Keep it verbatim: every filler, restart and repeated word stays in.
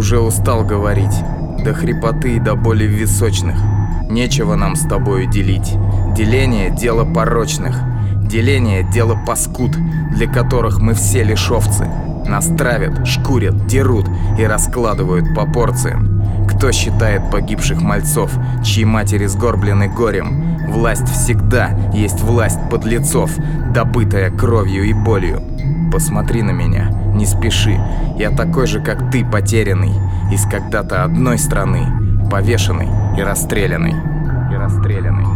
уже устал говорить, до хрипоты и до боли в височных. Нечего нам с тобою делить. Деление – дело порочных. Деление – дело паскуд, для которых мы все лишь овцы. Нас травят, шкурят, дерут и раскладывают по порциям. Кто считает погибших мальцов, чьи матери сгорблены горем? Власть всегда есть власть подлецов, добытая кровью и болью. Посмотри на меня, не спеши, я такой же, как ты, потерянный, из когда-то одной страны, повешенный и расстрелянный, и расстрелянный.